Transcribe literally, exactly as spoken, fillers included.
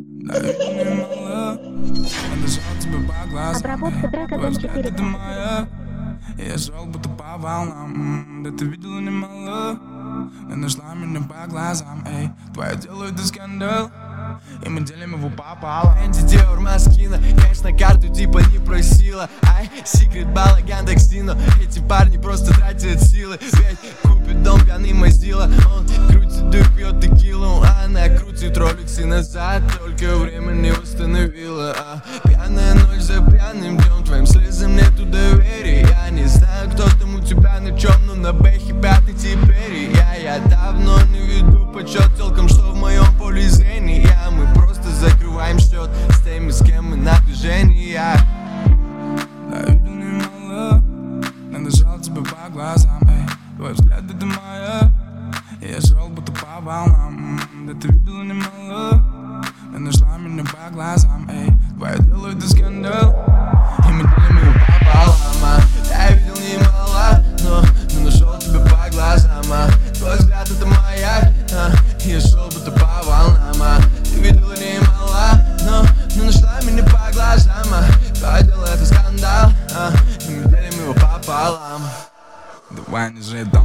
Обработка трека дом четыре. Я шел будто по волнам, да ты видела немало. Ты нашла меня по глазам, эй. Твое дело это скандал, и мы делим его пополам. Антидеор Маскина, конечно, карту типа не просила. Ай, секрет балаган Доксино. Эти парни просто тратят силы. Ведь купит дом пьяный Мазила. Он крутит дых, пьет текилу. Она крутит роликсы назад, только время не восстановила. А пьяная ночь за пьяным днем, твоим слезам нету доверия. Я не знаю, кто там у тебя на чем, но на бэхе пятый теперь. Я, я давно не веду почет целком, что в моем поле зрения. Мы просто закрываем счет с теми, с кем мы на движении. Я видел немало, но дышал тебе по глазам, эй. Твой взгляд это моя. Я шел будто по волнам, да ты видела немало. Ты нашла меня по глазам, эй. Твое дело это скандал, и мы делим его пополам. Я видел немало, но, но нашел тебя по глазам. Твой взгляд это моя. Я шел будто по волнам. Ты видела немало, но, но нашла меня по глазам. Твое дело это скандал, и мы делим его пополам. Давай не жить,